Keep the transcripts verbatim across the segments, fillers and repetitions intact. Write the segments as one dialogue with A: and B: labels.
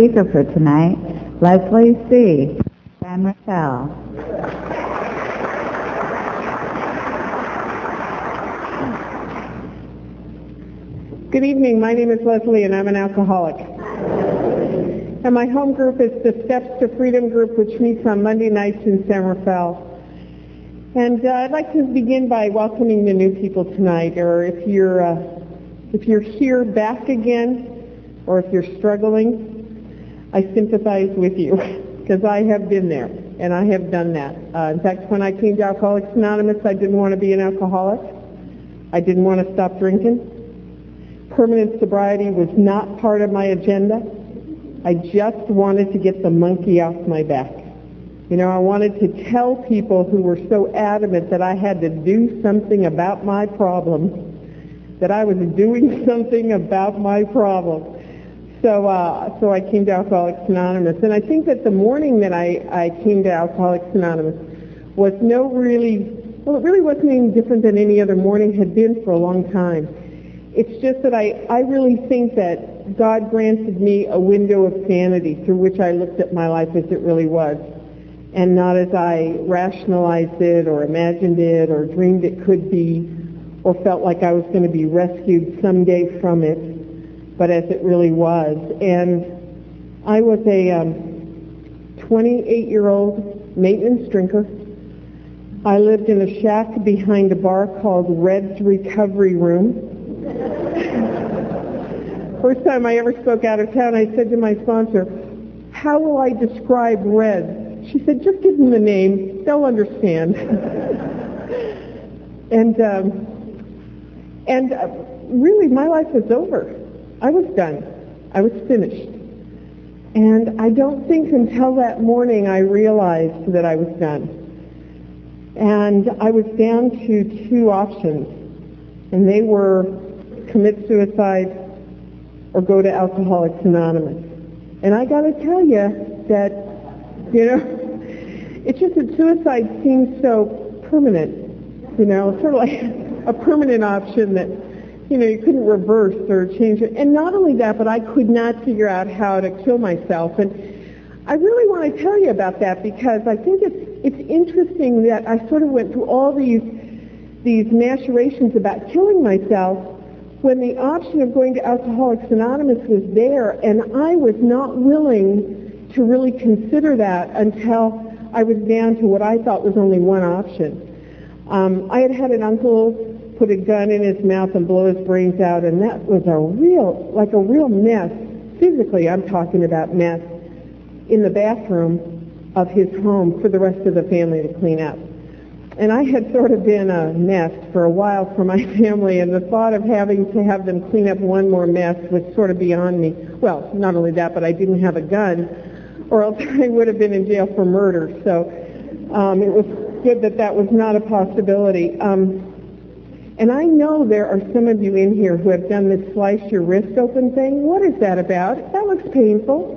A: speaker for tonight, Leslie C. San Rafael.
B: Good evening. My name is Leslie, and I'm an alcoholic. And my home group is the Steps to Freedom group, which meets on Monday nights in San Rafael. And uh, I'd like to begin by welcoming the new people tonight, or if you're uh, if you're here back again, or if you're struggling, I sympathize with you because I have been there and I have done that. Uh, in fact, when I came to Alcoholics Anonymous, I didn't want to be an alcoholic. I didn't want to stop drinking. Permanent sobriety was not part of my agenda. I just wanted to get the monkey off my back. You know, I wanted to tell people who were so adamant that I had to do something about my problem, that I was doing something about my problem. So uh, so I came to Alcoholics Anonymous. And I think that the morning that I, I came to Alcoholics Anonymous was no really, well, it really wasn't any different than any other morning had been for a long time. It's just that I, I really think that God granted me a window of sanity through which I looked at my life as it really was, and not as I rationalized it or imagined it or dreamed it could be or felt like I was going to be rescued someday from it, but as it really was. And I was a um, twenty-eight-year-old maintenance drinker. I lived in a shack behind a bar called Red's Recovery Room. First time I ever spoke out of town, I said to my sponsor, how will I describe Red? She said, just give them the name. They'll understand. and um, and uh, really, my life was over. I was done. I was finished. And I don't think until that morning I realized that I was done. And I was down to two options. And they were commit suicide or go to Alcoholics Anonymous. And I got to tell you that, you know, it's just that suicide seems so permanent, you know, sort of like a permanent option that, you know, you couldn't reverse or change it. And not only that, but I could not figure out how to kill myself. And I really want to tell you about that because I think it's it's interesting that I sort of went through all these these machinations about killing myself when the option of going to Alcoholics Anonymous was there, and I was not willing to really consider that until I was down to what I thought was only one option. Um, I had had an uncle put a gun in his mouth and blow his brains out, and that was a real, like a real mess, physically I'm talking about mess, in the bathroom of his home for the rest of the family to clean up. And I had sort of been a mess for a while for my family, and the thought of having to have them clean up one more mess was sort of beyond me. Well, not only that, but I didn't have a gun, or else I would have been in jail for murder. So um, it was good that that was not a possibility. Um, and I know there are some of you in here who have done this slice your wrist open thing. What is that about? That looks painful.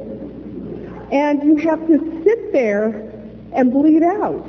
B: And you have to sit there and bleed out.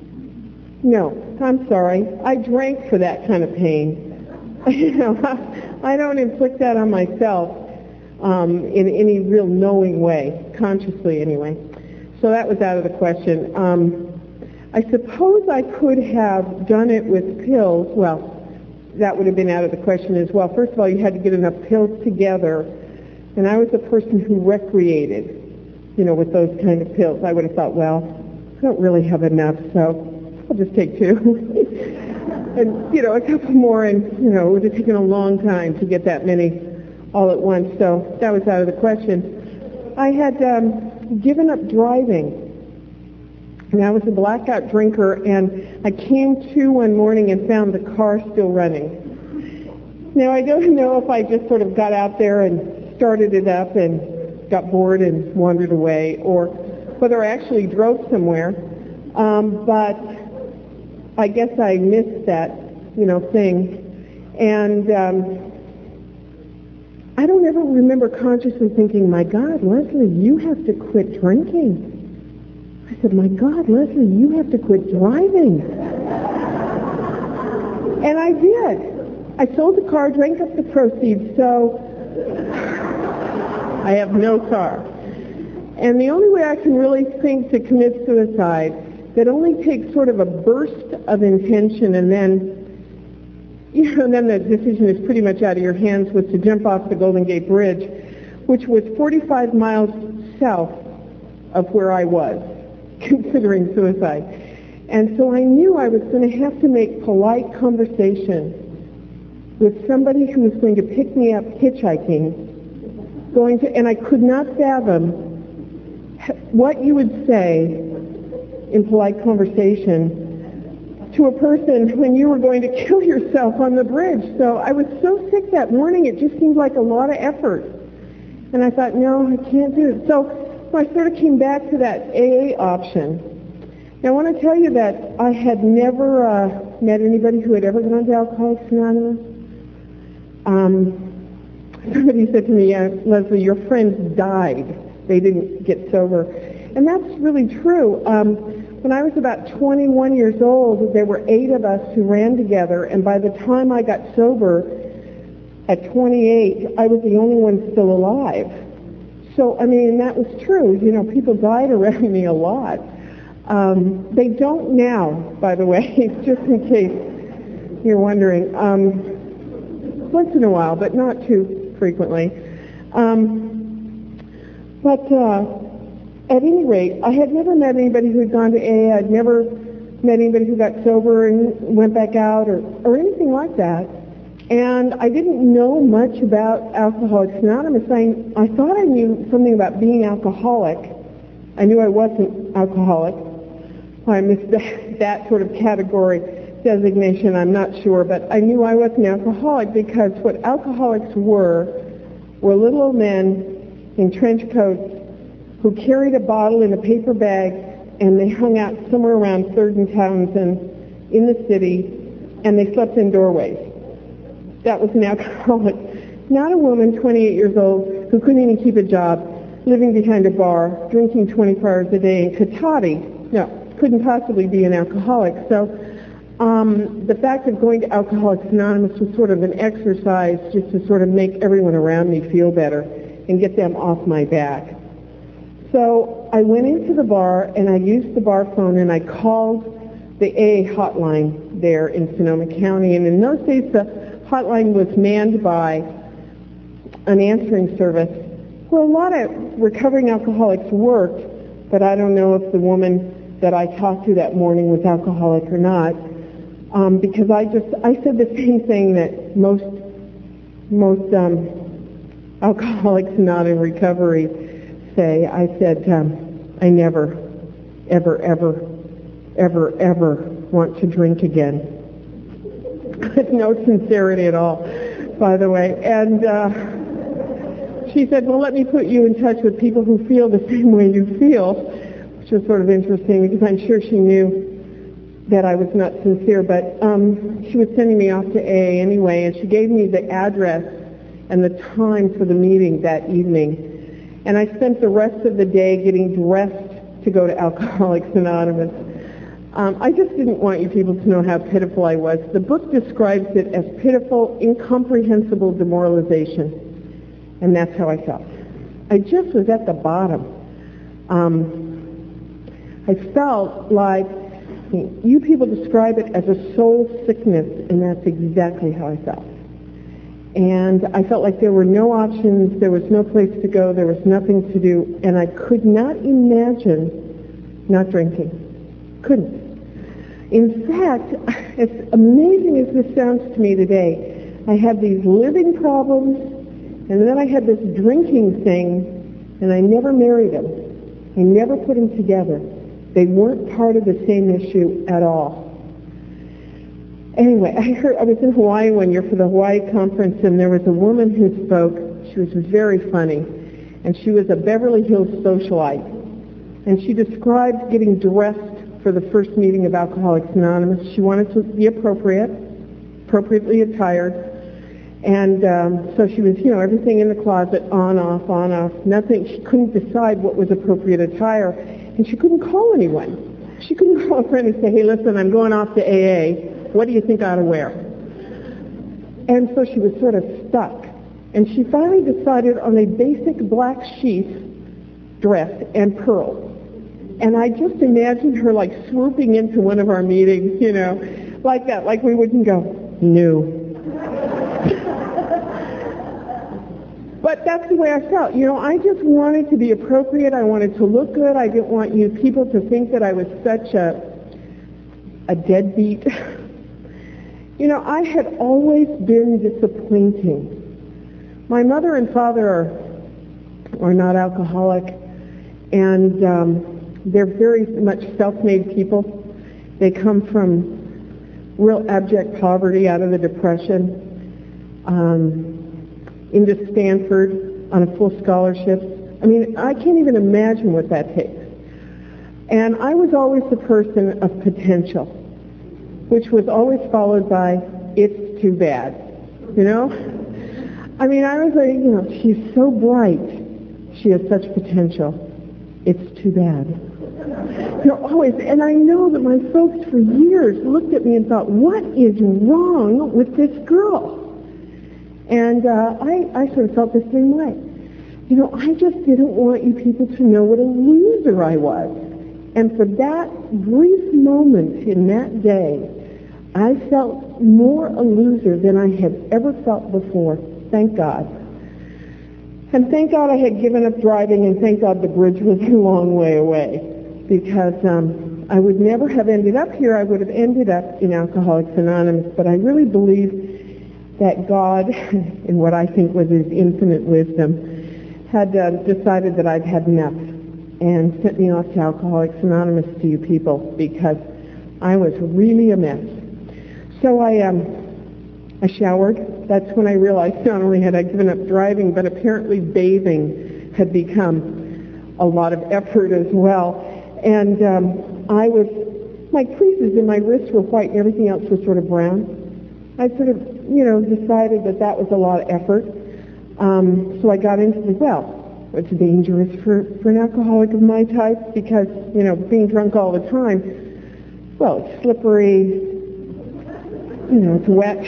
B: No, I'm sorry. I drank for that kind of pain. you know, I, I don't inflict that on myself um, in any real knowing way, consciously anyway. So that was out of the question. Um, I suppose I could have done it with pills. Well, that would have been out of the question as well. First of all, you had to get enough pills together, and I was a person who recreated, you know, with those kind of pills. I would have thought, well, I don't really have enough, so I'll just take two. and, you know, a couple more, and, you know, it would have taken a long time to get that many all at once, so that was out of the question. I had um, given up driving, and I was a blackout drinker, and I came to one morning and found the car still running. Now, I don't know if I just sort of got out there and started it up and got bored and wandered away, or whether I actually drove somewhere, um, but I guess I missed that, you know, thing. And um, I don't ever remember consciously thinking, my God, Leslie, you have to quit drinking. I said, my God, Leslie, you have to quit driving. And I did. I sold the car, drank up the proceeds, so I have no car. And the only way I can really think to commit suicide, that only takes sort of a burst of intention, and then, you know, then the decision is pretty much out of your hands, was to jump off the Golden Gate Bridge, which was forty-five miles south of where I was, considering suicide. And so I knew I was going to have to make polite conversation with somebody who was going to pick me up hitchhiking, going to, and I could not fathom what you would say in polite conversation to a person when you were going to kill yourself on the bridge. So I was so sick that morning, it just seemed like a lot of effort. And I thought, no, I can't do it. So I sort of came back to that A A option. Now, I want to tell you that I had never uh, met anybody who had ever gone to Alcoholics Anonymous. Um, somebody said to me, uh, Leslie, your friends died. They didn't get sober. And that's really true. Um, when I was about twenty-one years old, there were eight of us who ran together, and by the time I got sober at twenty-eight, I was the only one still alive. So, I mean, that was true. You know, people died around me a lot. Um, they don't now, by the way, just in case you're wondering. Um, once in a while, but not too frequently. Um, but uh, at any rate, I had never met anybody who had gone to A A. I'd never met anybody who got sober and went back out or, or anything like that. And I didn't know much about Alcoholics Anonymous. I, I thought I knew something about being alcoholic. I knew I wasn't alcoholic. I missed that, that sort of category designation, I'm not sure, but I knew I wasn't alcoholic because what alcoholics were were little old men in trench coats who carried a bottle in a paper bag, and they hung out somewhere around third and Townsend in the city, and they slept in doorways. That was an alcoholic. Not a woman, twenty-eight years old, who couldn't even keep a job, living behind a bar, drinking twenty-four hours a day, and Katati, no, couldn't possibly be an alcoholic. So Um, the fact of going to Alcoholics Anonymous was sort of an exercise just to sort of make everyone around me feel better and get them off my back. So I went into the bar and I used the bar phone and I called the A A hotline there in Sonoma County. And in those days the hotline was manned by an answering service where a lot of recovering alcoholics worked, but I don't know if the woman that I talked to that morning was alcoholic or not. Um, because I just, I said the same thing that most, most um, alcoholics not in recovery say. I said, um, I never, ever, ever, ever, ever want to drink again. With no sincerity at all, by the way. And uh, she said, well, let me put you in touch with people who feel the same way you feel, which was sort of interesting because I'm sure she knew that I was not sincere, but um, she was sending me off to A A anyway, and she gave me the address and the time for the meeting that evening. And I spent the rest of the day getting dressed to go to Alcoholics Anonymous. Um, I just didn't want you people to know how pitiful I was. The book describes it as pitiful, incomprehensible demoralization, and that's how I felt. I just was at the bottom. Um, I felt like you people describe it as a soul sickness, and that's exactly how I felt. And I felt like there were no options, there was no place to go, there was nothing to do, and I could not imagine not drinking. Couldn't. In fact, as amazing as this sounds to me today, I had these living problems, and then I had this drinking thing, and I never married them. I never put them together. They weren't part of the same issue at all. Anyway, I heard I was in Hawaii one year for the Hawaii conference, and there was a woman who spoke. She was very funny, and she was a Beverly Hills socialite. And she described getting dressed for the first meeting of Alcoholics Anonymous. She wanted to be appropriate, appropriately attired, and um, so she was, you know, everything in the closet, on, off, on, off, nothing. She couldn't decide what was appropriate attire. And she couldn't call anyone. She couldn't call a friend and say, hey, listen, I'm going off to A A. What do you think I ought to wear? And so she was sort of stuck. And she finally decided on a basic black sheath dress and pearls. And I just imagined her like swooping into one of our meetings, you know, like that, like we wouldn't go, no. But that's the way I felt. You know, I just wanted to be appropriate. I wanted to look good. I didn't want you people to think that I was such a, a deadbeat. You know, I had always been disappointing. My mother and father are, are not alcoholic, and um, they're very much self-made people. They come from real abject poverty out of the Depression. Um, into Stanford on a full scholarship. I mean, I can't even imagine what that takes. And I was always the person of potential, which was always followed by, it's too bad. You know? I mean, I was like, you know, she's so bright. She has such potential. It's too bad. You know, always. And I know that my folks for years looked at me and thought, what is wrong with this girl? And uh, I, I sort of felt the same way. You know, I just didn't want you people to know what a loser I was. And for that brief moment in that day, I felt more a loser than I had ever felt before. Thank God. And thank God I had given up driving, and thank God the bridge was a long way away. Because um, I would never have ended up here. I would have ended up in Alcoholics Anonymous. But I really believe that God, in what I think was his infinite wisdom, had uh, decided that I'd had enough and sent me off to Alcoholics Anonymous to you people, because I was really a mess. So I, um, I showered. That's when I realized not only had I given up driving, but apparently bathing had become a lot of effort as well. And um, I was, my creases in my wrists were white and everything else was sort of brown. I sort of, you know, decided that that was a lot of effort. Um, so I got into the, well, it's dangerous for, for an alcoholic of my type because, you know, being drunk all the time, well, it's slippery, you know, it's wet.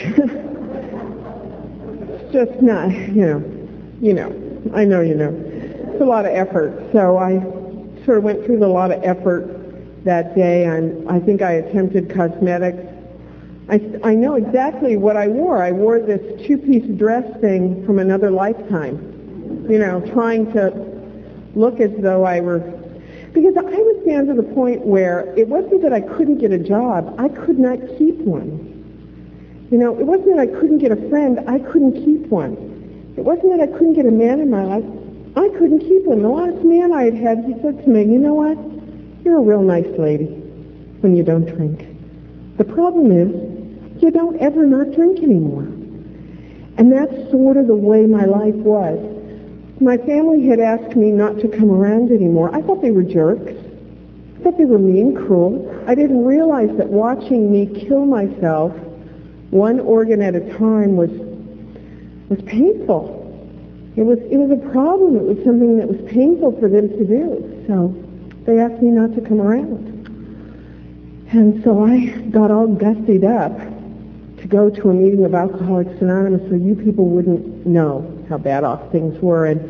B: It's just not, you know, you know, I know you know. It's a lot of effort. So I sort of went through a lot of effort that day, and I think I attempted cosmetics. I, I know exactly what I wore. I wore this two-piece dress thing from another lifetime, you know, trying to look as though I were, because I was down to the point where it wasn't that I couldn't get a job. I could not keep one. You know, it wasn't that I couldn't get a friend. I couldn't keep one. It wasn't that I couldn't get a man in my life. I couldn't keep one. The last man I had had, he said to me, you know what? You're a real nice lady when you don't drink. The problem is, you don't ever not drink anymore. And that's sort of the way my life was. My family had asked me not to come around anymore. I thought they were jerks. I thought they were mean, cruel. I didn't realize that watching me kill myself one organ at a time was was painful. It was it was a problem. It was something that was painful for them to do. So they asked me not to come around. And so I got all gussied up to go to a meeting of Alcoholics Anonymous so you people wouldn't know how bad off things were. And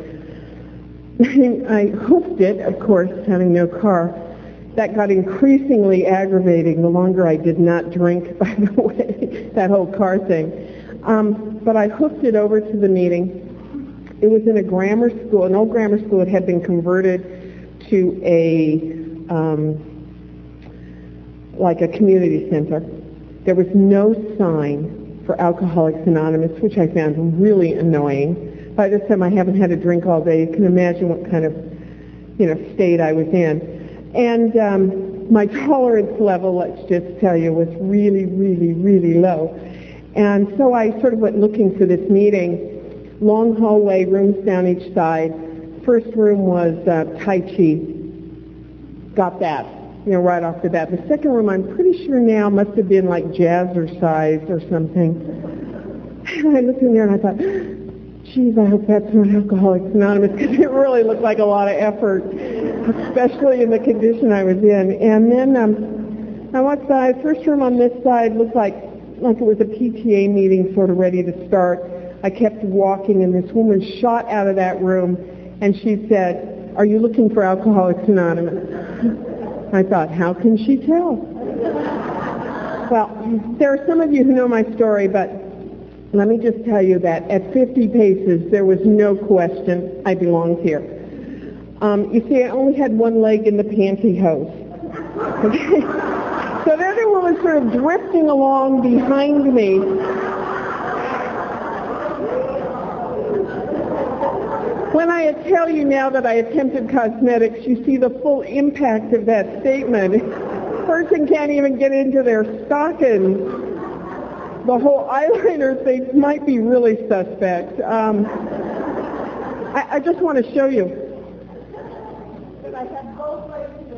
B: I hoofed it, of course, having no car. That got increasingly aggravating the longer I did not drink, by the way, that whole car thing. Um, but I hoofed it over to the meeting. It was in a grammar school, an old grammar school. It had been converted to a, um, like a community center. There was no sign for Alcoholics Anonymous, which I found really annoying. By this time, I haven't had a drink all day. You can imagine what kind of, you know, state I was in. And um, my tolerance level, let's just tell you, was really, really, really low. And so I sort of went looking for this meeting. Long hallway, rooms down each side. First room was uh, Tai Chi. Got that, you know, right off the bat. The second room, I'm pretty sure now, must have been like jazzercise or something. And I looked in there and I thought, geez, I hope that's not Alcoholics Anonymous, because it really looked like a lot of effort, especially in the condition I was in. And then um, I walked by. First room on this side looked like like it was a P T A meeting, sort of ready to start. I kept walking, and this woman shot out of that room, and she said, "Are you looking for Alcoholics Anonymous?" I thought, how can she tell? Well, there are some of you who know my story, but let me just tell you that at fifty paces, there was no question I belonged here. Um, you see, I only had one leg in the pantyhose. Okay? So the other one was sort of drifting along behind me. When I tell you now that I attempted cosmetics, you see the full impact of that statement. A person can't even get into their stockings. The whole eyeliner thing might be really suspect. Um, I, I just want to show you that I have both legs in the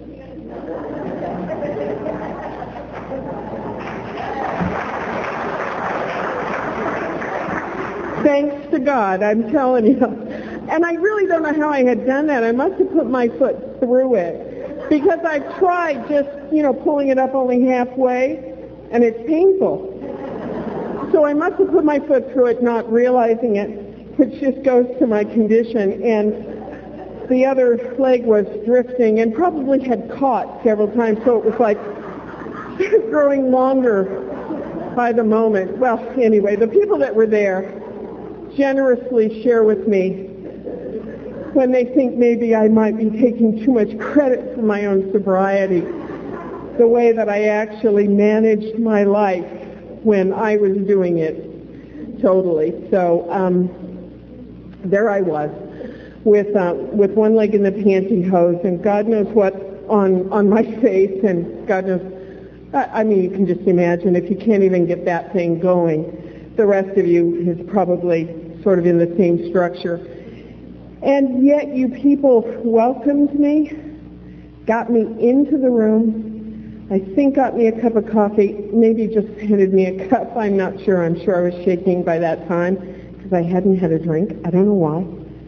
B: Thanks to God, I'm telling you. And I really don't know how I had done that. I must have put my foot through it. Because I've tried just, you know, pulling it up only halfway, and it's painful. So I must have put my foot through it, not realizing it, which just goes to my condition. And the other leg was drifting and probably had caught several times, so it was like growing longer by the moment. Well, anyway, the people that were there generously share with me when they think maybe I might be taking too much credit for my own sobriety, the way that I actually managed my life when I was doing it totally. So um, there I was with uh, with one leg in the pantyhose, and God knows what on on my face, and God knows, I, I mean, you can just imagine if you can't even get that thing going, the rest of you is probably sort of in the same structure. And yet you people welcomed me, got me into the room, I think got me a cup of coffee, maybe just handed me a cup, I'm not sure. I'm sure I was shaking by that time because I hadn't had a drink. I don't know why.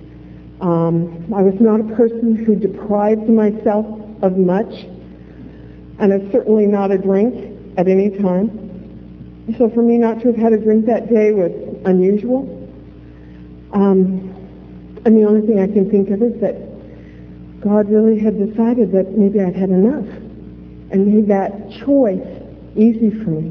B: Um, I was not a person who deprived myself of much, and it's certainly not a drink at any time. So for me not to have had a drink that day was unusual. Um, and the only thing I can think of is that God really had decided that maybe I'd had enough and made that choice easy for me.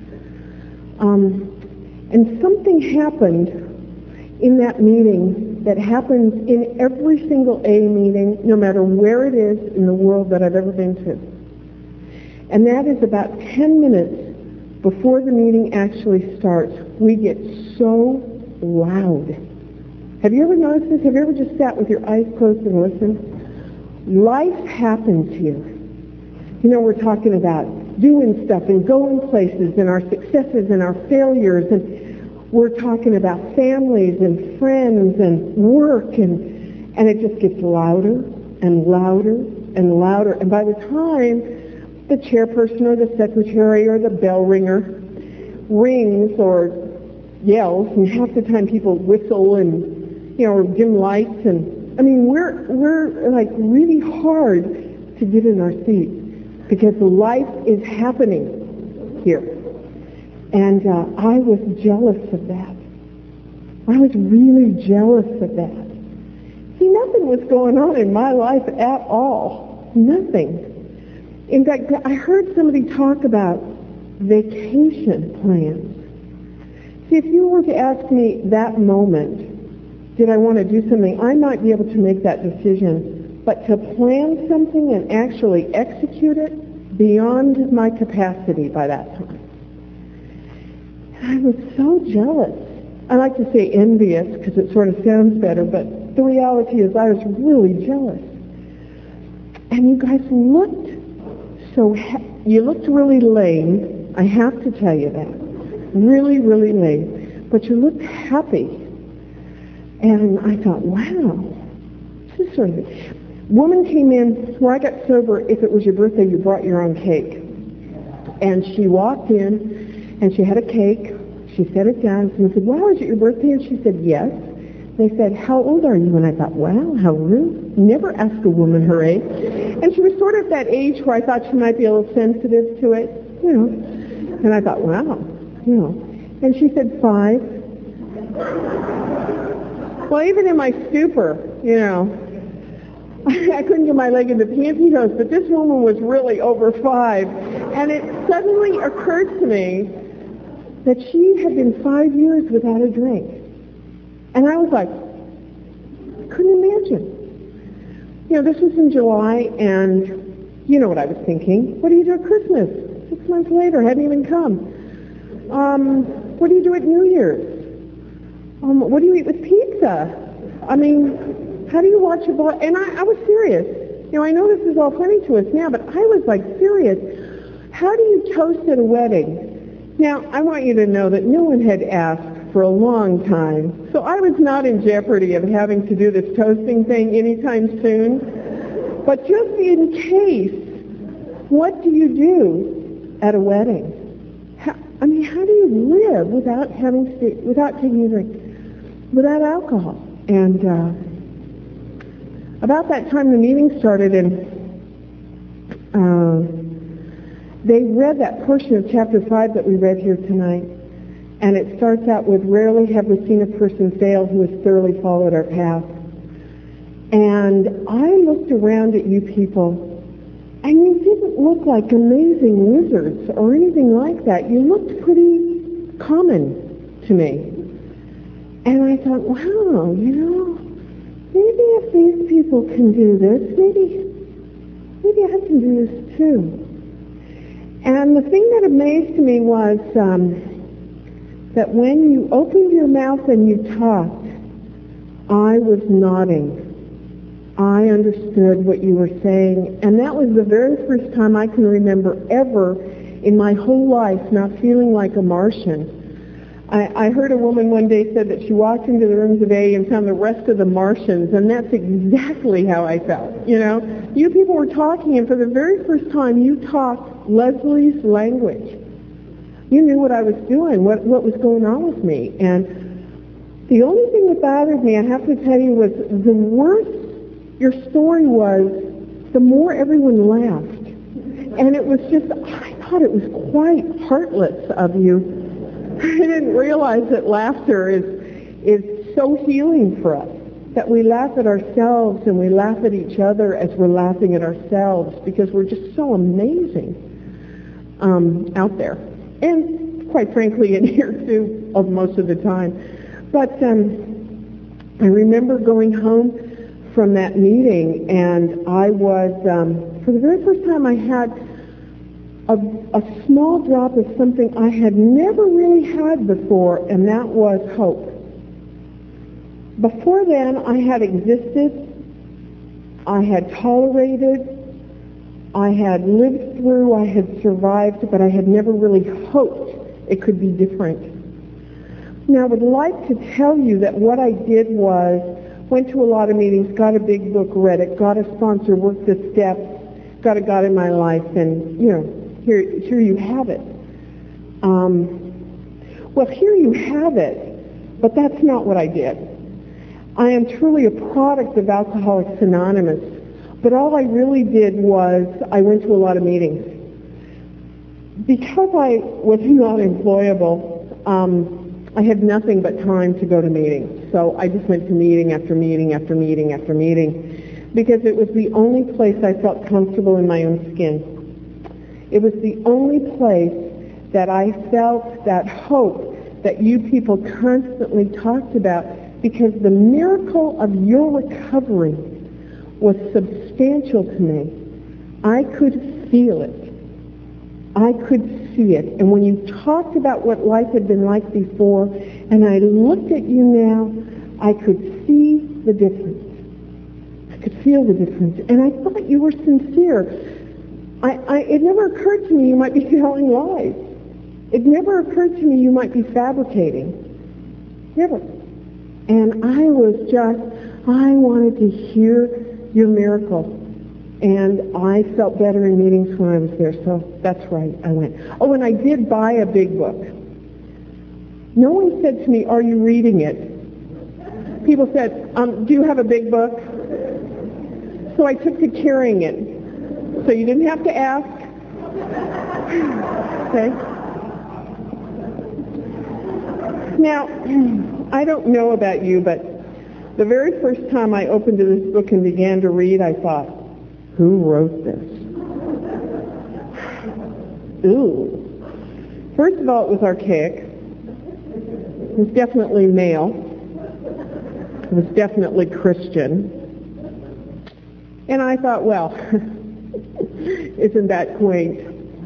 B: Um, and something happened in that meeting that happens in every single A meeting, no matter where it is in the world that I've ever been to. And that is about ten minutes before the meeting actually starts, we get so loud. Have you ever noticed this? Have you ever just sat with your eyes closed and listened? Life happens here. You know, we're talking about doing stuff and going places and our successes and our failures, and we're talking about families and friends and work, and, and it just gets louder and louder and louder. And by the time the chairperson or the secretary or the bell ringer rings or yells, and half the time people whistle and, you know, dim lights, and I mean, we're we're like really hard to get in our seats because life is happening here. And uh, I was jealous of that. I was really jealous of that. See, nothing was going on in my life at all. Nothing. In fact, I heard somebody talk about vacation plans. See, if you were to ask me that moment, did I want to do something, I might be able to make that decision. But to plan something and actually execute it, beyond my capacity by that time. I was so jealous. I like to say envious because it sort of sounds better, but the reality is I was really jealous. And you guys looked so, ha- you looked really lame. I have to tell you that. Really, really lame. But you looked happy. And I thought, wow, this is sort of it. Woman came in, where I got sober, if it was your birthday, you brought your own cake. And she walked in, and she had a cake. She set it down, and I said, wow, is it your birthday? And she said, yes. They said, how old are you? And I thought, wow, how rude. Never ask a woman her age. And she was sort of that age where I thought she might be a little sensitive to it, you know. And I thought, wow, you know. And she said, five. Well, even in my stupor, you know, I couldn't get my leg in the pantyhose, but this woman was really over five. And it suddenly occurred to me that she had been five years without a drink. And I was like, I couldn't imagine. You know, this was in July, and you know what I was thinking. What do you do at Christmas? Six months later, hadn't even come. Um, what do you do at New Year's? Um, what do you eat with pizza? I mean, how do you watch a ball? And I, I was serious. You know, I know this is all funny to us now, but I was like serious. How do you toast at a wedding? Now, I want you to know that no one had asked for a long time, so I was not in jeopardy of having to do this toasting thing anytime soon. But just in case, what do you do at a wedding? How, I mean, how do you live without having to, without taking a drink, without alcohol? And uh, about that time, the meeting started, and uh, they read that portion of chapter five that we read here tonight, and it starts out with, "Rarely have we seen a person fail who has thoroughly followed our path." And I looked around at you people, and you didn't look like amazing wizards or anything like that. You looked pretty common to me. And I thought, wow, you know, maybe if these people can do this, maybe, maybe I can do this too. And the thing that amazed me was um, that when you opened your mouth and you talked, I was nodding. I understood what you were saying, and that was the very first time I can remember ever in my whole life not feeling like a Martian. I, I heard a woman one day said that she walked into the rooms of A and found the rest of the Martians, and that's exactly how I felt. You know, you people were talking, and for the very first time, you talked Leslie's language. You knew what I was doing, what what was going on with me, and the only thing that bothered me, I have to tell you, was the worse your story was, the more everyone laughed. And it was just, I thought it was quite heartless of you. I didn't realize that laughter is is so healing for us, that we laugh at ourselves and we laugh at each other as we're laughing at ourselves, because we're just so amazing um, out there. And quite frankly, in here too, of most of the time. But um, I remember going home from that meeting, and I was, um, for the very first time, I had a, a small drop of something I had never really had before, and that was hope. Before then, I had existed, I had tolerated, I had lived through, I had survived, but I had never really hoped it could be different. Now, I would like to tell you that what I did was went to a lot of meetings, got a big book, read it, got a sponsor, worked the steps, got a God in my life, and, you know, here, here you have it. Um, well, here you have it, but that's not what I did. I am truly a product of Alcoholics Anonymous, but all I really did was I went to a lot of meetings. Because I was not employable, um, I had nothing but time to go to meetings. So I just went to meeting after meeting after meeting after meeting, because it was the only place I felt comfortable in my own skin. It was the only place that I felt that hope that you people constantly talked about, because the miracle of your recovery was substantial to me. I could feel it. I could see it. And when you talked about what life had been like before, and I looked at you now, I could see the difference. I could feel the difference. And I thought you were sincere. I, I, it never occurred to me you might be telling lies. It never occurred to me you might be fabricating. Never. And I was just, I wanted to hear your miracle. And I felt better in meetings when I was there, so that's right, I went. Oh, and I did buy a big book. No one said to me, are you reading it? People said, um, do you have a big book? So I took to carrying it. So you didn't have to ask. Okay. Now, I don't know about you, but The very first time I opened this book and began to read, I thought, who wrote this? Ooh. First of all, it was archaic. It was definitely male. It was definitely Christian. And I thought, well, isn't that quaint?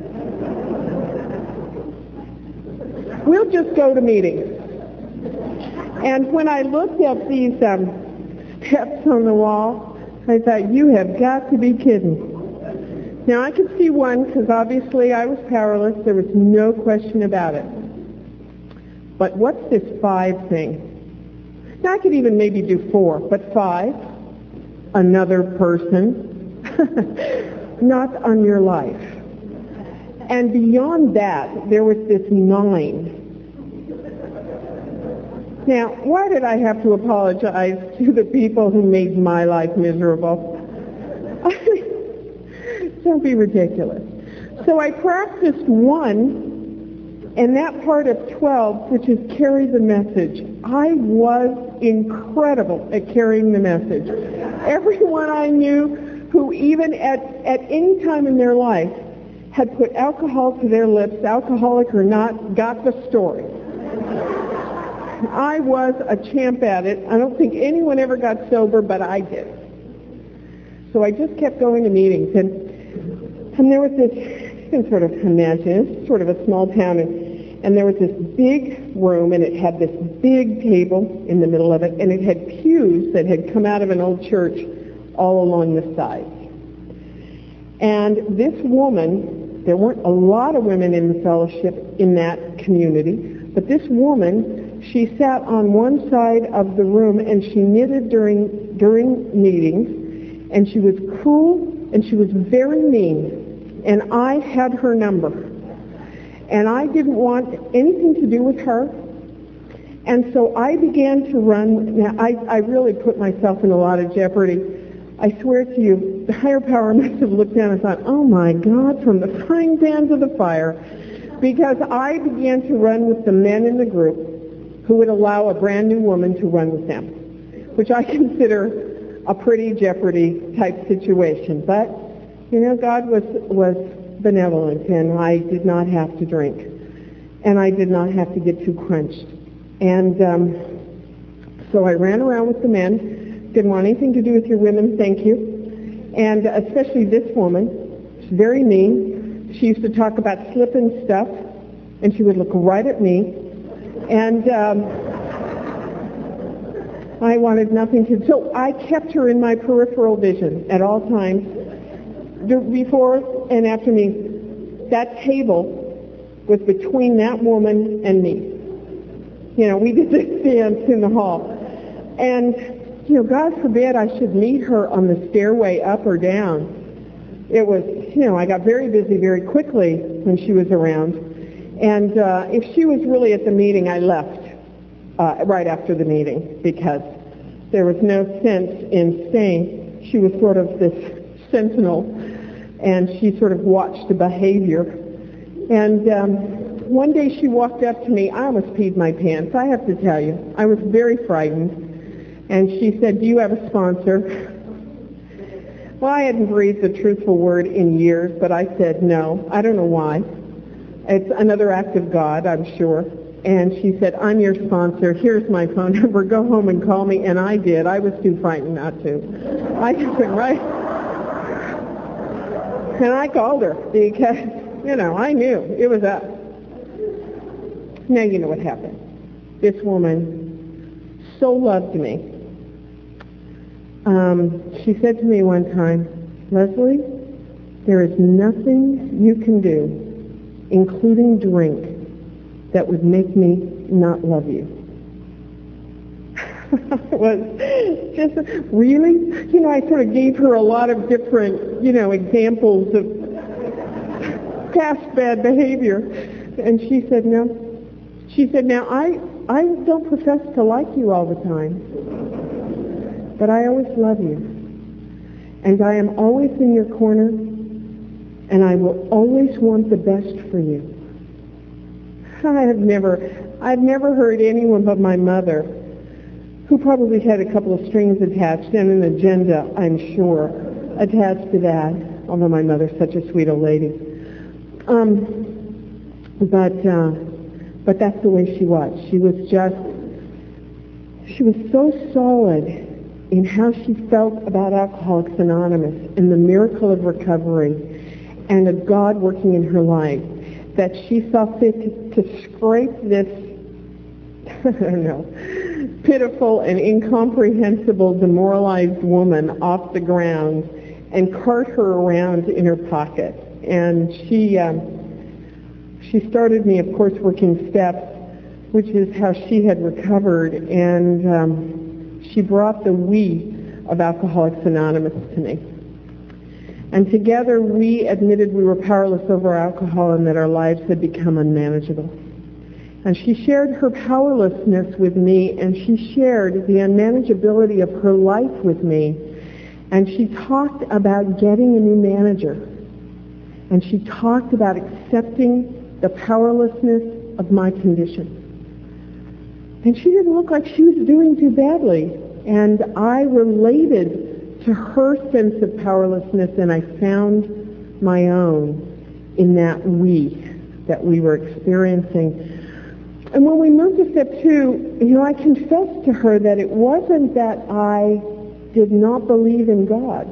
B: We'll just go to meetings. And when I looked at these um, steps on the wall, I thought, you have got to be kidding. Now, I could see one because obviously I was powerless. There was no question about it. But what's this five thing? Now, I could even maybe do four, but five, another person, not on your life. And beyond that, there was this nine. Now, why did I have to apologize to the people who made my life miserable? Don't be ridiculous. So I practiced one, and that part of twelve, which is carry the message. I was incredible at carrying the message. Everyone I knew who even at, at any time in their life had put alcohol to their lips, alcoholic or not, got the story. I was a champ at it. I don't think anyone ever got sober, but I did. So I just kept going to meetings, and and there was this, you can sort of imagine, it's sort of a small town, and, and there was this big room, and it had this big table in the middle of it, and it had pews that had come out of an old church all along the sides. And this woman, there weren't a lot of women in the fellowship in that community, but this woman, she sat on one side of the room, and she knitted during during meetings, and she was cruel, and she was very mean. And I had her number. And I didn't want anything to do with her. And so I began to run. Now, I, I really put myself in a lot of jeopardy. I swear to you, the higher power must have looked down and thought, oh my God, from the frying pan to the fire. Because I began to run with the men in the group who would allow a brand new woman to run with them, which I consider a pretty jeopardy type situation. But you know, God was was benevolent, and I did not have to drink, and I did not have to get too crunched. And um, so I ran around with the men, didn't want anything to do with your women, thank you. And especially this woman, she's very mean. She used to talk about slipping stuff, and she would look right at me. And um, I wanted nothing to, so I kept her in my peripheral vision at all times. Before and after me, that table was between that woman and me. You know, we did this dance in the hall. And, you know, God forbid I should meet her on the stairway up or down. It was, you know, I got very busy very quickly when she was around. And uh, if she was really at the meeting, I left uh, right after the meeting because there was no sense in staying. She was sort of this sentinel, and she sort of watched the behavior. And um, one day she walked up to me. I almost peed my pants, I have to tell you. I was very frightened. And she said, do you have a sponsor? Well, I hadn't breathed a truthful word in years, but I said no. I don't know why. It's another act of God, I'm sure. And she said, I'm your sponsor. Here's my phone number. Go home and call me. And I did. I was too frightened not to. I just went right. And I called her because, you know, I knew it was up. Now you know what happened. This woman so loved me. Um, she said to me one time, Leslie, there is nothing you can do, including drink, that would make me not love you. It was just, really? You know, I sort of gave her a lot of different, you know, examples of past bad behavior. And she said, no. She said, now, I, I don't profess to like you all the time, but I always love you. And I am always in your corner, and I will always want the best for you. I have never, I've never heard anyone but my mother who probably had a couple of strings attached and an agenda, I'm sure, attached to that, although my mother's such a sweet old lady. Um, but, uh, but that's the way she was. She was just, she was so solid in how she felt about Alcoholics Anonymous and the miracle of recovery and of God working in her life that she saw fit to, to scrape this, I don't know, pitiful and incomprehensible, demoralized woman off the ground and cart her around in her pocket. And she um, she started me, of course, working steps, which is how she had recovered, and um, she brought the we of Alcoholics Anonymous to me. And together we admitted we were powerless over alcohol and that our lives had become unmanageable. And she shared her powerlessness with me, and she shared the unmanageability of her life with me. And she talked about getting a new manager. And she talked about accepting the powerlessness of my condition. And she didn't look like she was doing too badly. And I related to her sense of powerlessness, and I found my own in that we that we were experiencing. And when we moved to step two, you know, I confessed to her that it wasn't that I did not believe in God.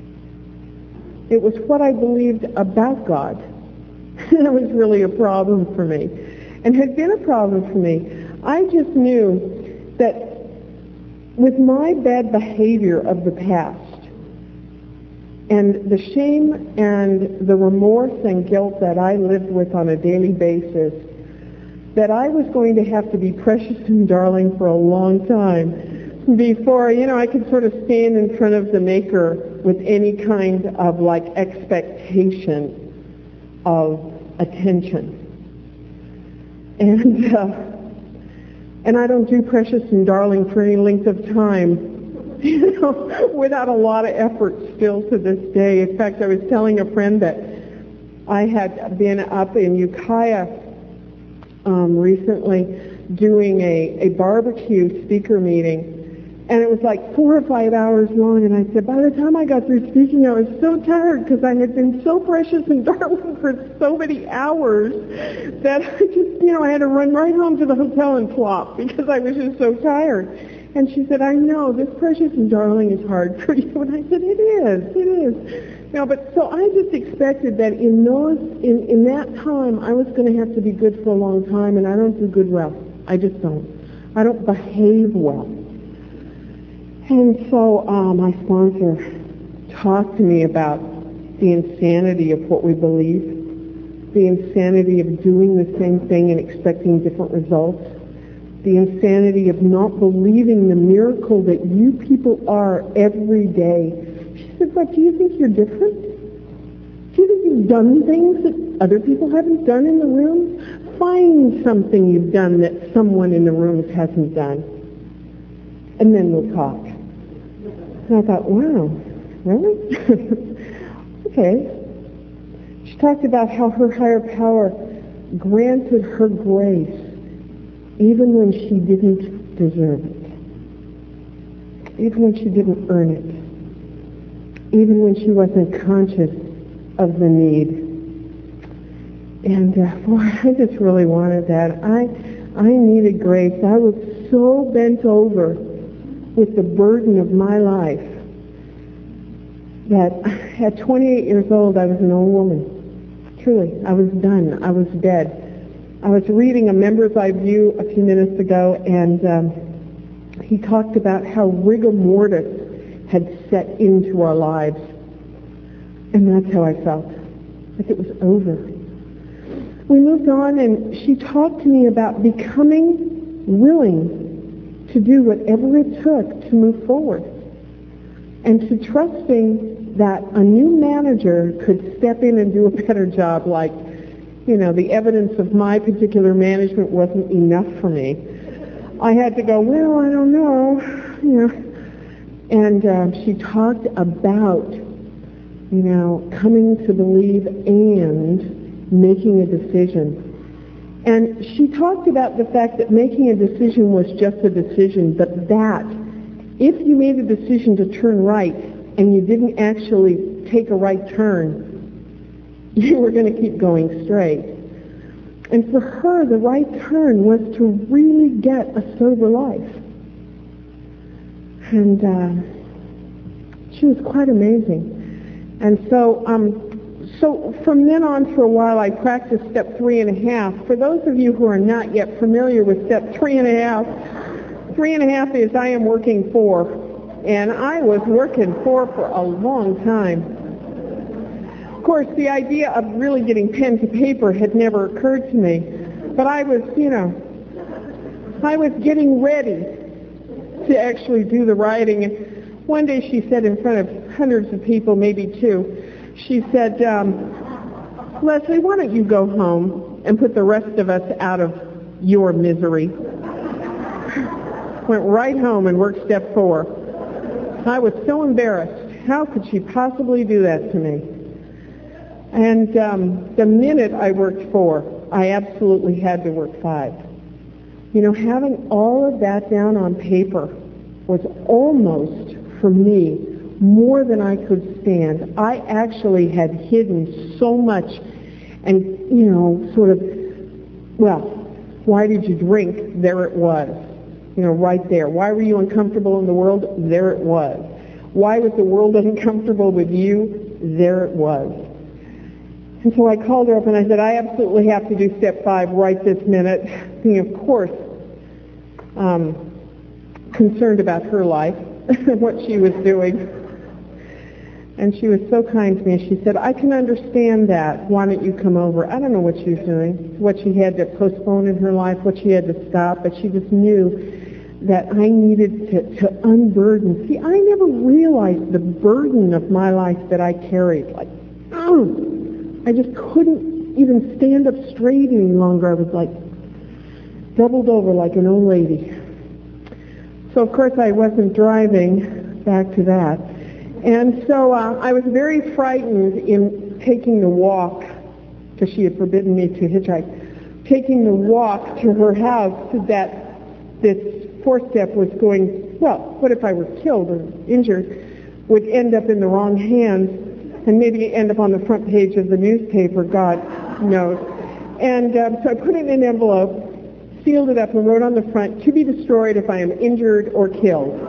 B: It was what I believed about God. That was really a problem for me, and had been a problem for me. I just knew that with my bad behavior of the past, and the shame and the remorse and guilt that I lived with on a daily basis, that I was going to have to be precious and darling for a long time before, you know, I could sort of stand in front of the Maker with any kind of like expectation of attention. And uh, and I don't do precious and darling for any length of time, you know, without a lot of effort still to this day. In fact, I was telling a friend that I had been up in Ukiah um, recently doing a, a barbecue speaker meeting, and it was like four or five hours long, and I said, by the time I got through speaking, I was so tired because I had been so precious and darling for so many hours that I just, you know, I had to run right home to the hotel and flop because I was just so tired. And she said, I know, this precious and darling is hard for you. And I said, it is, it is. You know, but so I just expected that in those, in, in that time, I was going to have to be good for a long time, and I don't do good well. I just don't. I don't behave well. And so uh, my sponsor talked to me about the insanity of what we believe, the insanity of doing the same thing and expecting different results, the insanity of not believing the miracle that you people are every day. She said, but do you think you're different? Do you think you've done things that other people haven't done in the room? Find something you've done that someone in the room hasn't done, and then we'll talk. And I thought, wow, really? Okay. She talked about how her higher power granted her grace even when she didn't deserve it, even when she didn't earn it, even when she wasn't conscious of the need. And uh, boy, I just really wanted that. I, I needed grace. I was so bent over with the burden of my life that at twenty-eight years old, I was an old woman. Truly, I was done. I was dead. I was reading a Member's Eye View a few minutes ago, and um, he talked about how rigor mortis had set into our lives. And that's how I felt, like it was over. We moved on, and she talked to me about becoming willing to do whatever it took to move forward, and to trusting that a new manager could step in and do a better job, like, you know, the evidence of my particular management wasn't enough for me. I had to go, well, I don't know, you know. And uh, she talked about, you know, coming to believe and making a decision. And she talked about the fact that making a decision was just a decision, but that if you made a decision to turn right and you didn't actually take a right turn, you were going to keep going straight. And for her, the right turn was to really get a sober life. And uh, she was quite amazing. And so, um, so from then on for a while, I practiced step three and a half. For those of you who are not yet familiar with step three and a half, three and a half is I am working four. And I was working four for a long time. Of course, the idea of really getting pen to paper had never occurred to me. But I was, you know, I was getting ready to actually do the writing. And one day she said in front of hundreds of people, maybe two, she said, um, Leslie, why don't you go home and put the rest of us out of your misery? Went right home and worked step four. I was so embarrassed. How could she possibly do that to me? And um, the minute I worked four, I absolutely had to work five. You know, having all of that down on paper was almost, for me, more than I could stand. I actually had hidden so much and, you know, sort of, well, why did you drink? There it was. You know, right there. Why were you uncomfortable in the world? There it was. Why was the world uncomfortable with you? There it was. And so I called her up and I said, I absolutely have to do step five right this minute. Being, of course, um, concerned about her life, what she was doing. And she was so kind to me. She said, I can understand that. Why don't you come over? I don't know what she was doing, what she had to postpone in her life, what she had to stop, but she just knew that I needed to, to unburden. See, I never realized the burden of my life that I carried. Like, oh, I just couldn't even stand up straight any longer. I was like doubled over like an old lady. So, of course, I wasn't driving, back to that. And so uh, I was very frightened in taking the walk, because she had forbidden me to hitchhike, taking the walk to her house so that this fourth step was going, well, what if I were killed or injured, would end up in the wrong hands and maybe end up on the front page of the newspaper, God knows. And um, so I put it in an envelope, sealed it up, and wrote on the front, to be destroyed if I am injured or killed.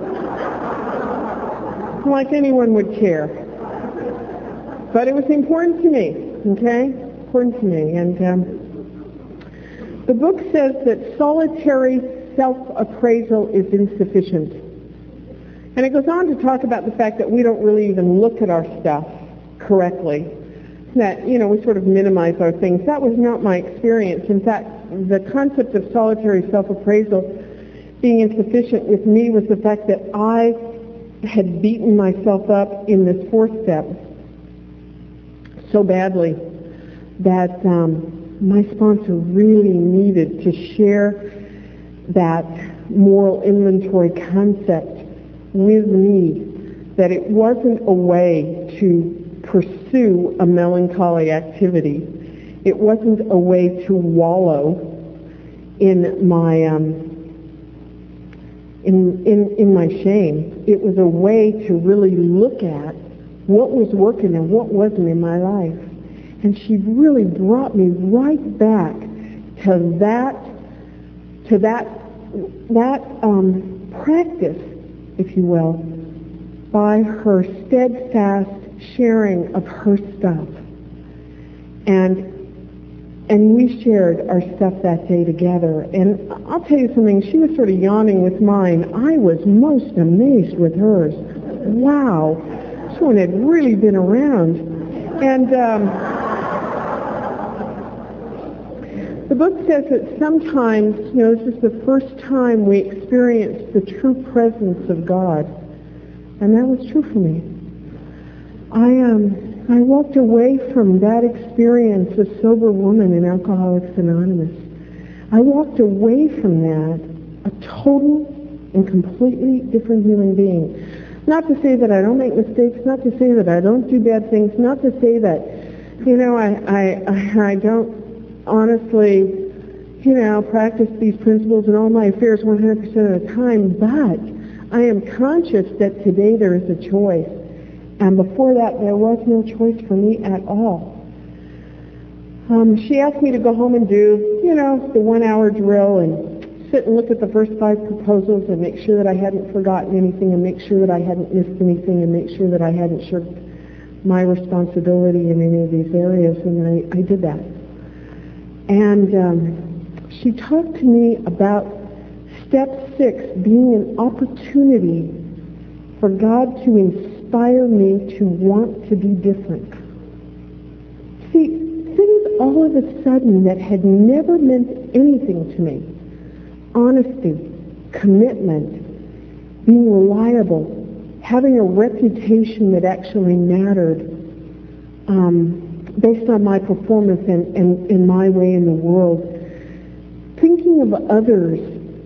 B: Like anyone would care. But it was important to me, okay? Important to me. And um, the book says that solitary self-appraisal is insufficient. And it goes on to talk about the fact that we don't really even look at our stuff correctly. That, you know, we sort of minimize our things. That was not my experience. In fact, the concept of solitary self-appraisal being insufficient with me was the fact that I had beaten myself up in this fourth step so badly that um, my sponsor really needed to share that moral inventory concept with me, that it wasn't a way to pursue a melancholy activity. It wasn't a way to wallow in my um, In, in, in my shame. It was a way to really look at what was working and what wasn't in my life. And she really brought me right back to that, to that, that um, practice, if you will, by her steadfast sharing of her stuff. And And we shared our stuff that day together. And I'll tell you something, she was sort of yawning with mine. I was most amazed with hers. Wow. This one had really been around. And um, the book says that sometimes, you know, this is the first time we experience the true presence of God. And that was true for me. I um. I walked away from that experience of sober woman in Alcoholics Anonymous. I walked away from that a total and completely different human being. Not to say that I don't make mistakes, not to say that I don't do bad things, not to say that, you know, I, I, I don't honestly you know, practice these principles in all my affairs one hundred percent of the time, but I am conscious that today there is a choice. And before that, there was no choice for me at all. Um, she asked me to go home and do, you know, the one-hour drill and sit and look at the first five proposals and make sure that I hadn't forgotten anything and make sure that I hadn't missed anything and make sure that I hadn't shirked my responsibility in any of these areas. And I, I did that. And um, she talked to me about step six being an opportunity for God to inspire me to want to be different. See, things all of a sudden that had never meant anything to me, honesty, commitment, being reliable, having a reputation that actually mattered um, based on my performance and, and, and my way in the world, thinking of others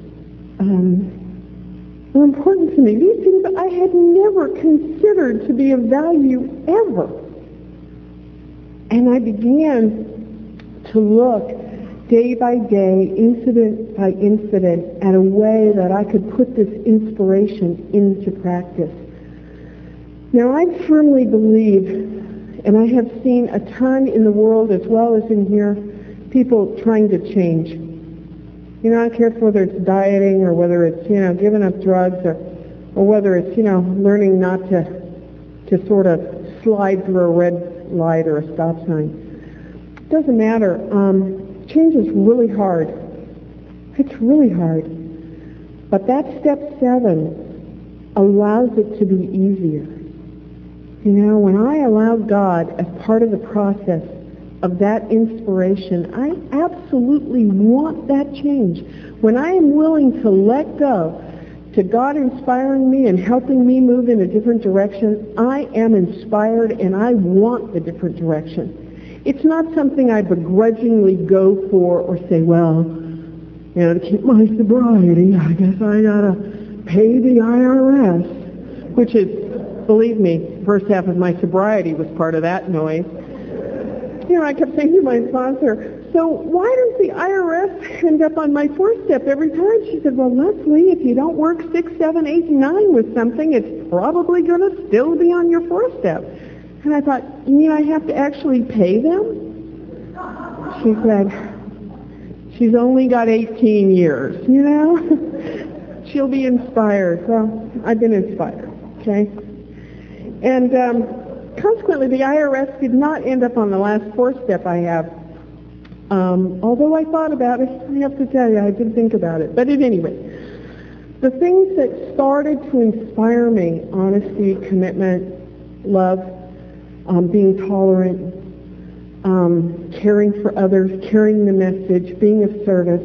B: um, were important to me. These things I had never considered to be of value ever. And I began to look day by day, incident by incident, at a way that I could put this inspiration into practice. Now, I firmly believe, and I have seen a ton in the world as well as in here, people trying to change. You know, I don't care whether it's dieting or whether it's, you know, giving up drugs or, or whether it's, you know, learning not to, to sort of slide through a red light or a stop sign. It doesn't matter. Um, change is really hard. It's really hard. But that step seven allows it to be easier. You know, when I allow God as part of the process of that inspiration, I absolutely want that change. When I am willing to let go to God inspiring me and helping me move in a different direction, I am inspired and I want the different direction. It's not something I begrudgingly go for or say, well, you know, to keep my sobriety, I guess I gotta pay the I R S, which is, believe me, the first half of my sobriety was part of that noise. You know, I kept saying to my sponsor, so why does the I R S end up on my fourth step every time? She said, well, Leslie, if you don't work six, seven, eight, and nine with something, it's probably going to still be on your fourth step. And I thought, you mean I have to actually pay them? She said, she's only got eighteen years, you know? She'll be inspired. Well, I've been inspired, okay? And um, consequently, the I R S did not end up on the last fourth step I have. Um, although I thought about it, I have to tell you, I did think about it. But at any rate, the things that started to inspire me, honesty, commitment, love, um, being tolerant, um, caring for others, carrying the message, being of service,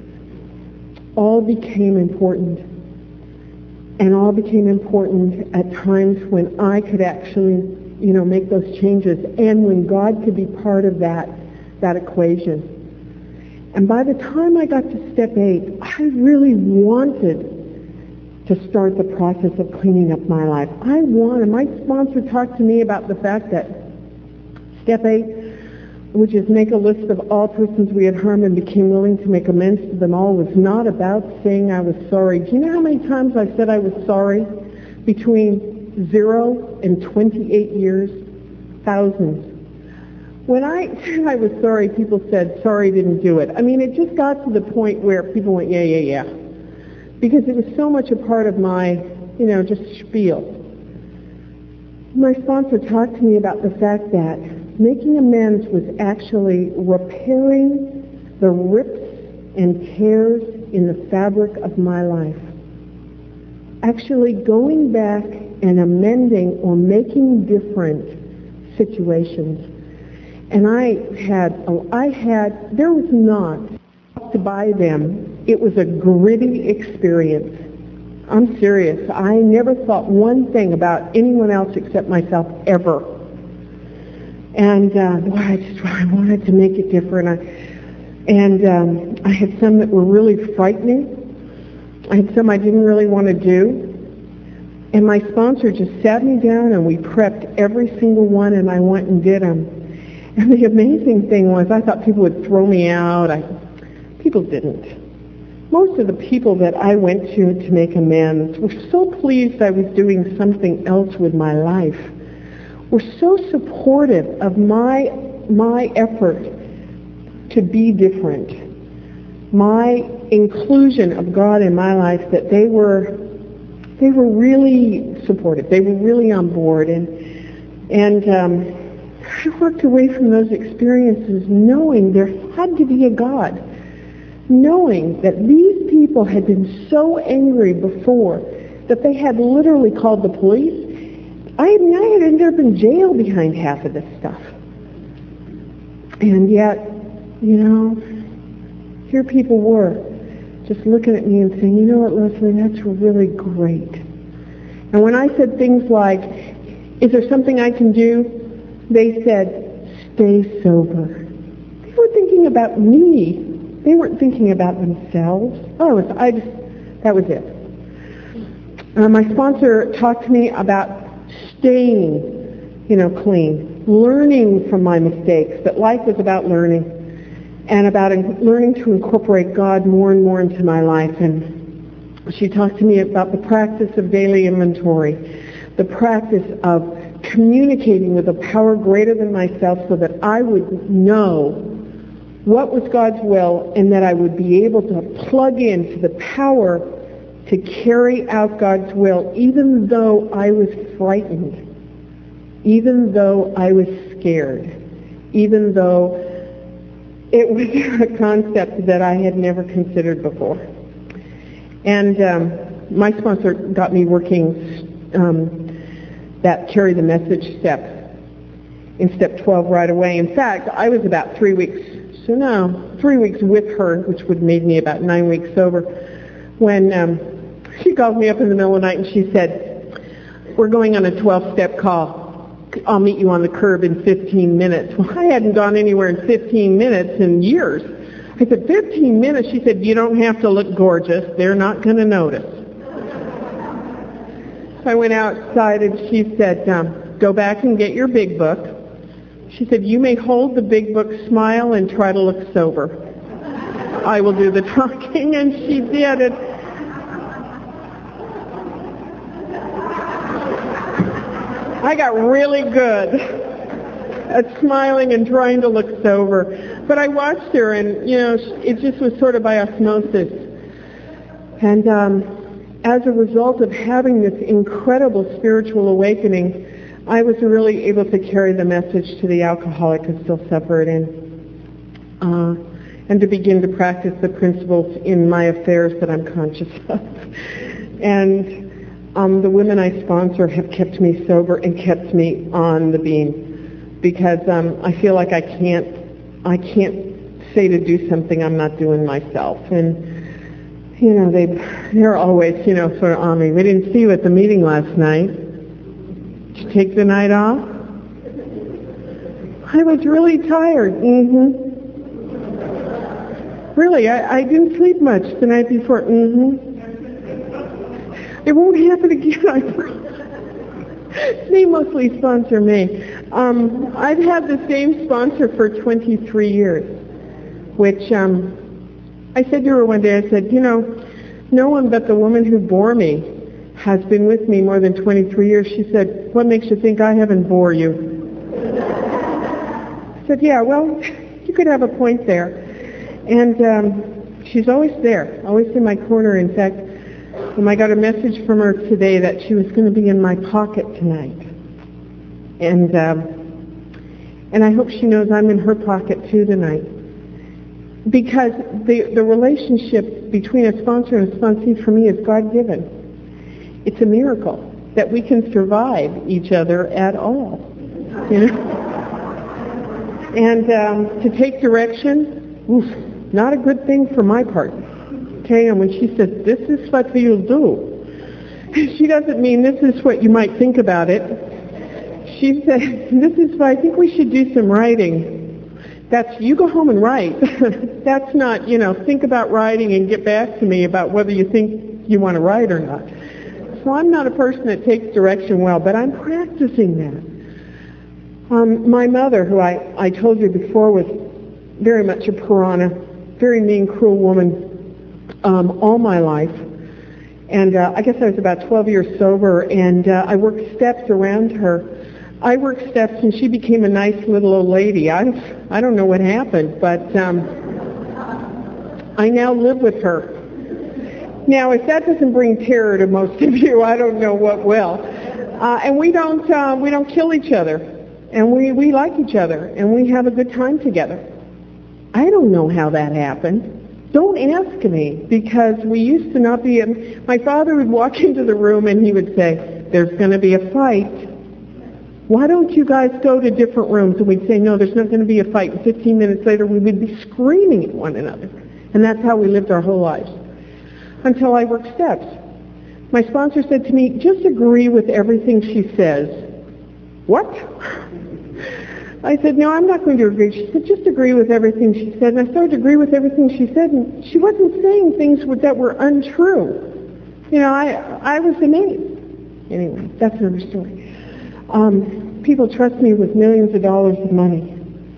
B: all became important. And all became important at times when I could actually, you know, make those changes and when God could be part of that, that equation. And by the time I got to step eight, I really wanted to start the process of cleaning up my life. I wanted, my sponsor talked to me about the fact that step eight, which is make a list of all persons we had harmed and became willing to make amends to them all, was not about saying I was sorry. Do you know how many times I said I was sorry? Between zero and twenty-eight years? Thousands. When I said I was sorry, people said, sorry, didn't do it. I mean, it just got to the point where people went, yeah, yeah, yeah. Because it was so much a part of my, you know, just spiel. My sponsor talked to me about the fact that making amends was actually repairing the rips and tears in the fabric of my life. Actually going back and amending or making different situations. And I had, oh, I had, there was not to buy them. It was a gritty experience. I'm serious. I never thought one thing about anyone else except myself ever. And uh, boy, I just I wanted to make it different. I, and um, I had some that were really frightening. I had some I didn't really want to do. And my sponsor just sat me down and we prepped every single one and I went and did them. And the amazing thing was I thought people would throw me out. I, People didn't. Most of the people that I went to to make amends were so pleased I was doing something else with my life, were so supportive of my my effort to be different, my inclusion of God in my life, that they were they were really supportive. They were really on board, and and um, I worked away from those experiences knowing there had to be a God, knowing that these people had been so angry before that they had literally called the police. I, I had ended up in jail behind half of this stuff. And yet, you know, here people were just looking at me and saying, you know what, Leslie, that's really great. And when I said things like, is there something I can do? They said, stay sober. They were thinking about me. They weren't thinking about themselves. Oh, I just, that was it. Uh, my sponsor talked to me about staying, you know, clean, learning from my mistakes, that life was about learning, and about in, learning to incorporate God more and more into my life. And she talked to me about the practice of daily inventory, the practice of communicating with a power greater than myself so that I would know what was God's will and that I would be able to plug into the power to carry out God's will, even though I was frightened, even though I was scared, even though it was a concept that I had never considered before. And um, my sponsor got me working um, that carry the message step in step twelve right away. In fact, I was about three weeks, so no, three weeks with her, which would have made me about nine weeks sober, when um, she called me up in the middle of the night and she said, we're going on a twelve-step call. I'll meet you on the curb in fifteen minutes. Well, I hadn't gone anywhere in fifteen minutes in years. I said, fifteen minutes? She said, you don't have to look gorgeous. They're not going to notice. I went outside and she said, um, go back and get your big book. She said, you may hold the big book, smile, and try to look sober. I will do the talking. And she did it. I got really good at smiling and trying to look sober. But I watched her, and, you know, it just was sort of by osmosis. And um, as a result of having this incredible spiritual awakening, I was really able to carry the message to the alcoholic who still suffered, and, uh, and to begin to practice the principles in my affairs that I'm conscious of. And Um, the women I sponsor have kept me sober and kept me on the beam, because um, I feel like I can't, I can't say to do something I'm not doing myself. And you know, they, they're always, you know, sort of on me. We didn't see you at the meeting last night. Did you take the night off? I was really tired. Mm-hmm. Really, I, I didn't sleep much the night before. Mm-hmm. It won't happen again, I promise. They mostly sponsor me. Um, I've had the same sponsor for twenty-three years, which um, I said to her one day, I said, you know, no one but the woman who bore me has been with me more than twenty-three years. She said, what makes you think I haven't bore you? I said, yeah, well, you could have a point there. And um, she's always there, always in my corner. In fact, I got a message from her today that she was going to be in my pocket tonight. And um, and I hope she knows I'm in her pocket too tonight. Because the, the relationship between a sponsor and a sponsee for me is God-given. It's a miracle that we can survive each other at all. You know? And um, to take direction, oof, not a good thing for my part. Okay, and when she says, this is what you'll do, she doesn't mean this is what you might think about it. She says, this is what I think we should do some writing. That's, you go home and write. That's not, you know, think about writing and get back to me about whether you think you want to write or not. So I'm not a person that takes direction well, but I'm practicing that. Um, my mother, who I, I told you before was very much a piranha, very mean, cruel woman um, all my life. And uh, I guess I was about twelve years sober, and uh, I worked steps around her. I worked steps, and she became a nice little old lady. I, I don't know what happened, but um, I now live with her. Now, if that doesn't bring terror to most of you, I don't know what will. Uh, and we don't uh, we don't kill each other, and we, we like each other, and we have a good time together. I don't know how that happened. Don't ask me, because we used to not be... In, my father would walk into the room and he would say, there's going to be a fight. Why don't you guys go to different rooms? And we'd say, no, there's not going to be a fight. And fifteen minutes later, we would be screaming at one another. And that's how we lived our whole lives. Until I worked steps. My sponsor said to me, just agree with everything she says. What? I said, no, I'm not going to agree. She said, just agree with everything she said. And I started to agree with everything she said, and she wasn't saying things that were untrue. You know, I I was amazed. Anyway, that's another story. Um, people trust me with millions of dollars of money.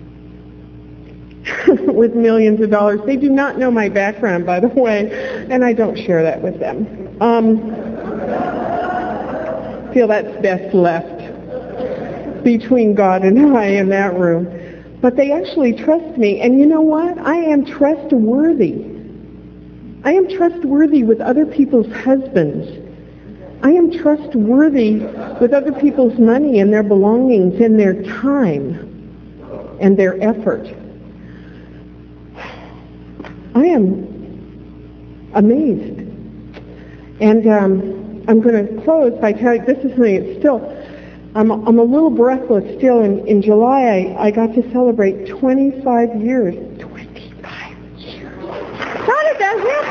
B: With millions of dollars. They do not know my background, by the way, and I don't share that with them. Um, I feel that's best left between God and I in that room. But they actually trust me. And you know what? I am trustworthy. I am trustworthy with other people's husbands. I am trustworthy with other people's money and their belongings and their time and their effort. I am amazed. And um, I'm going to close by telling you, this is something that's still... I'm, I'm a little breathless still. In, in July, I, I got to celebrate twenty-five years. twenty-five years. How did that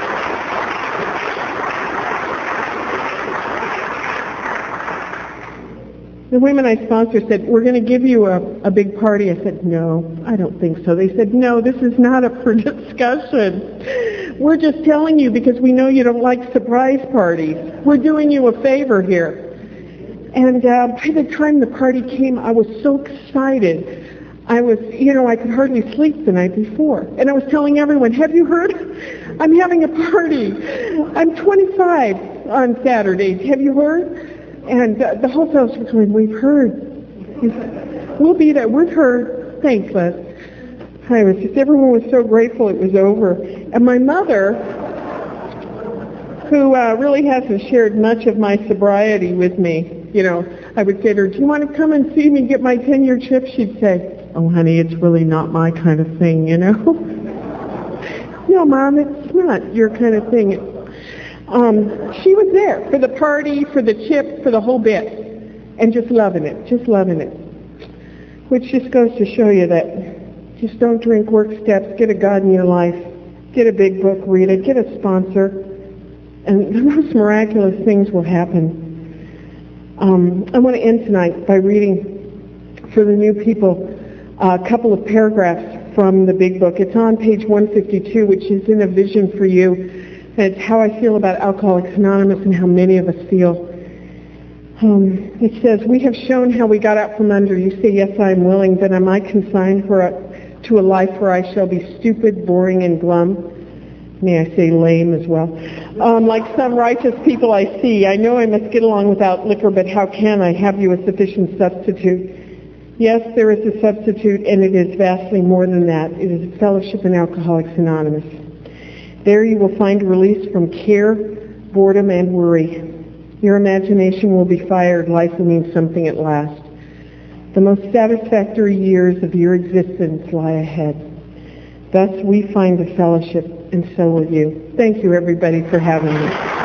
B: happen? The women I sponsored said, we're going to give you a, a big party. I said, no, I don't think so. They said, no, this is not up for discussion. We're just telling you because we know you don't like surprise parties. We're doing you a favor here. And uh, by the time the party came, I was so excited. I was, you know, I could hardly sleep the night before. And I was telling everyone, have you heard? I'm having a party. I'm twenty-five on Saturdays. Have you heard? And uh, the whole house was going, we've heard. We'll be there. We've heard. Thanks, Les. I was just, everyone was so grateful it was over. And my mother, who uh, really hasn't shared much of my sobriety with me, you know, I would say to her, do you want to come and see me get my ten-year chip? She'd say, oh, honey, it's really not my kind of thing, you know. No, Mom, it's not your kind of thing. Um, she was there for the party, for the chip, for the whole bit, and just loving it, just loving it. Which just goes to show you that just don't drink, work steps, get a God in your life, get a big book, read it, get a sponsor, and the most miraculous things will happen. Um, I want to end tonight by reading for the new people a couple of paragraphs from the big book. It's on page one fifty-two, which is in A Vision for You. And it's how I feel about Alcoholics Anonymous and how many of us feel. Um, it says, we have shown how we got out from under. You say, yes, I am willing, but am I consigned for a, to a life where I shall be stupid, boring, and glum? May I say lame as well? Um, like some righteous people I see, I know I must get along without liquor, but how can I have you a sufficient substitute? Yes, there is a substitute, and it is vastly more than that. It is fellowship in Alcoholics Anonymous. There you will find release from care, boredom, and worry. Your imagination will be fired. Life will mean something at last. The most satisfactory years of your existence lie ahead. Thus we find the fellowship, and so will you. Thank you, everybody, for having me.